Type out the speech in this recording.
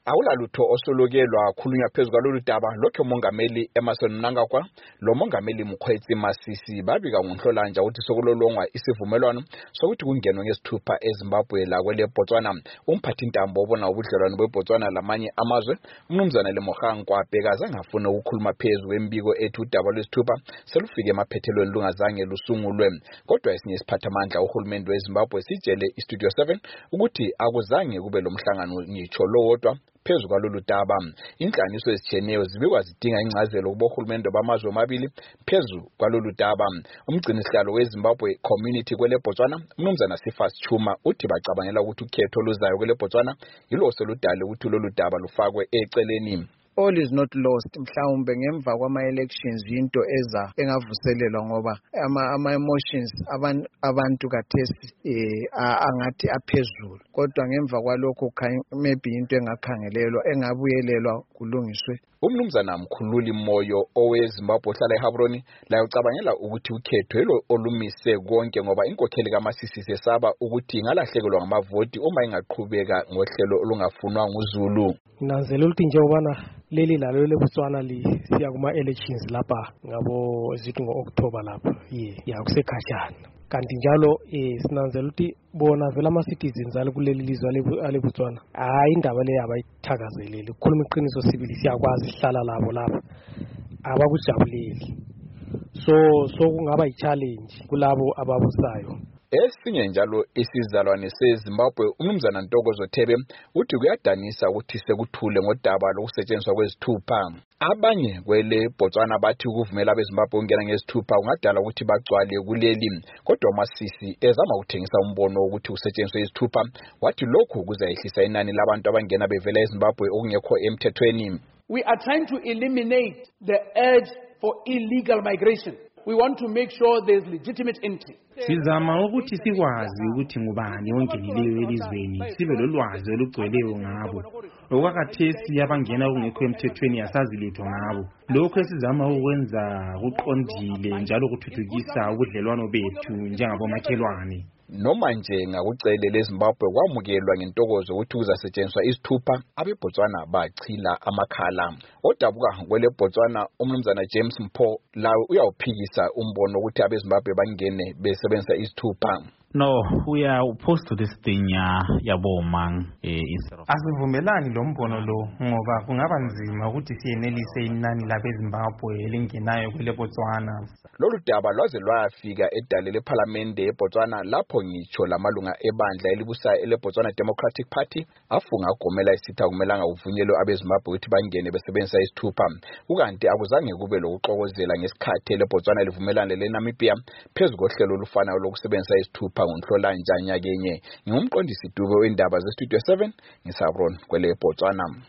Awulalutho osolokelwa khulunywa phezu kwalolu daba lokho umongameli Emmerson Mnangagwa lo mongameli Mkhwetsi Masisi babika ngoNhlolanja ukuthi sokulolongwa isivumelwano sokuthi kungenwe ngesithupha eZimbabwe la kwele Botswana. Umphathi intambo obona ubudlelwano beBotswana lamanye amazwe umnumzana Lemogang abhekaza ngafuna ukukhuluma phezu kwembiko ethi udaba lwesithupha selufike emaphethelweni lungazange lusungulwe. Kodwa esinye isiphathamandla uhulumende weZimbabwe sitshele iStudio 7 ukuthi akuzange kube lomhlangano ngitsho lowodwa phezu kwalolu daba. Inhlaniso ezitshiyeneyo zibikwa zidinga incazelo kubo hulumende bamazwe amabili phezu kwalolu daba. Umgcinisihlalo weZimbabwe Community kwele Botswana umnumzana Sifas Chuma uthi bacabangela ukuthi ukhetho oluzayo kwele Botswana yilo soludale ukuthi lolu daba lufakwe eceleni. All is not lost. Mhlawumbe ngemva kwama-elections into eza engavuselelwa ngoba ama-emotions abantu kathesi angathi aphezulu. Kodwa ngemva kwalokho maybe into engakhangelelwa engabuyelelwa kulungiswe. Umnumzana Mkhululi Moyo oweZimbabwe ohlala eHabroni la ucabangela ukuthi ukhetho yilo olumise konke ngoba inkokheli kaMasisi sesaba ukuthi ingalahlekelwa ngamavoti uma ingaqhubeka ngohlelo olungafunwa nguZulu. Nanzela ukuthi njengobana leli lalo leBotswana siya kuma-elections lapha ngabo zithi ngo-October lapha ya kusekhashana. Kanti njalo sinanzela ukuthi bona vela ama-citizens alikuleli lizwe leBotswana hayi indaba leyo abayithakazeleli. Ukukhuluma iqiniso sibili siyakwazi sihlala labo lapha abakujabuleli. So kungaba yi-challenge kulabo ababusayo. Esinye njalo isizalwane seZimbabwe umnumzana Ntokozo Thebe uthi kuyadanisa ukuthi sekuthule ngodaba lokusetshenziswa kwezithupha. Abanye kwele Botswana bathi ukuvumela abeZimbabwe ungena ngesithupha kungadala ukuthi bagcwale kuleli. Kodwa Masisi ezama ukuthengisa umbono ukuthi usetshenziswe izithupha wathi lokhu kuzayehlisa inani labantu abangena bevela eZimbabwe okungekho emthethweni. We are trying to eliminate the urge for illegal migration. We want to make sure there is legitimate entry. Sizama ukuthi sikwazi ukuthi ngubani ongenileyo elizweni sibe lolwazi olugcweleyo ngabo. Okwakathesi abangena kungekho emthethweni yasazi lutho ngabo. Lokho esizama ukwenza kuqondile njalo kuthuthukisa ubudlelwano bethu njengabomakhelwane. Noma nje ngakucele leZimbabwe kwamukelwa ngentokozo ukuthi kuzasetshenziswa izithupha abeBotswana bachila amakhala. Odabuka kwele Botswana umnumzana James Mpho lawo uyawuphikisa umbono ukuthi abeZimbabwe bangene besebenzisa izithupha. No, we are opposed to this thing yabomang asivumelani lo mbono lo ngoba kungaba nzima ukuthi siyenelise inani labeZimbabwe elingenayo kwele Botswana. Lolu daba lwaze lwafika edale leParliament eBotswana lapho ngitsho lamalunga ebandla elibusayo eleBotswana Democratic Party afunga ugomela isitha kumelanga uvunyelwe abeZimbabwe ukuthi bangene besebenzisa isithupha. Ukanti akuzange kube lokuxokozela ngesikhathi leBotswana livumelana leNamibia phezu kohlelo olufanayo lokusebenzisa isithupha ngoNhlolanja nyakenye. Ngumqondisi Dube wendaba zeStudio 7 ngisaBron kwele Botswana.